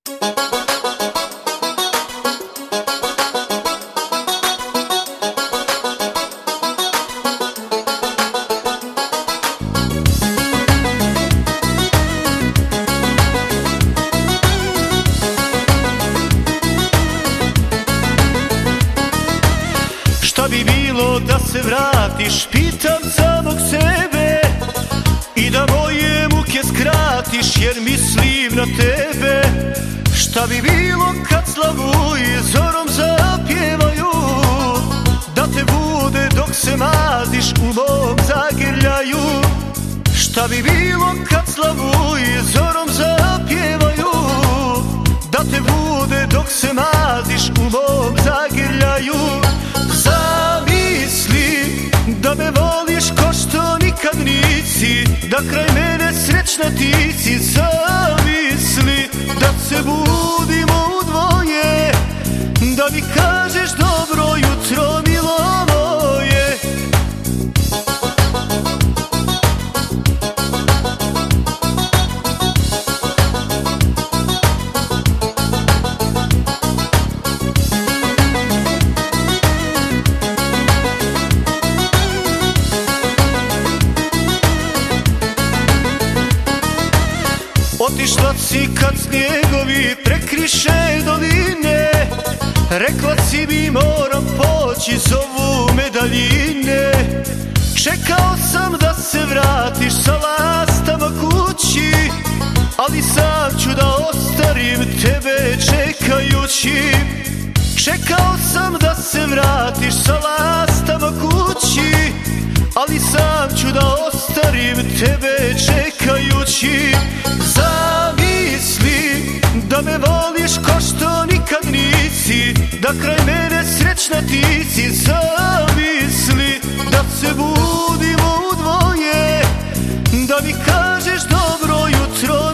Šta bi bilo da se vratiš, pitam samog sebe, i da moje muke skratiš, jer mislim na tebe. Šta bi bilo kad slavuji zorom zapjevaju, da te bude dok se maziš u mom zagrljaju. Šta bi bilo kad slavuji zorom zapjevaju, da te bude dok se maziš u mom zagrljaju. Zamisli da me voliš ko što nikad nisi, da kraj mene srećna ti si. Zamisli da se budimo u dvoje, da mi kažeš dobro jutro milo moje. Otišla si kad snjegovi prekriše doline, rekla si mi moram poći, zovu me daljine. Čekao sam da se vratiš sa lastama kući, ali sam ću da ostarim tebe čekajući. Čekao sam da se vratiš sa lastama kući, ali sam ću da ostarim tebe čekajući. Zamisli da me voliš ko što nikad nisi, da kraj mene srećna ti si. Zamisli da se budimo u dvoje, da mi kažeš dobro jutro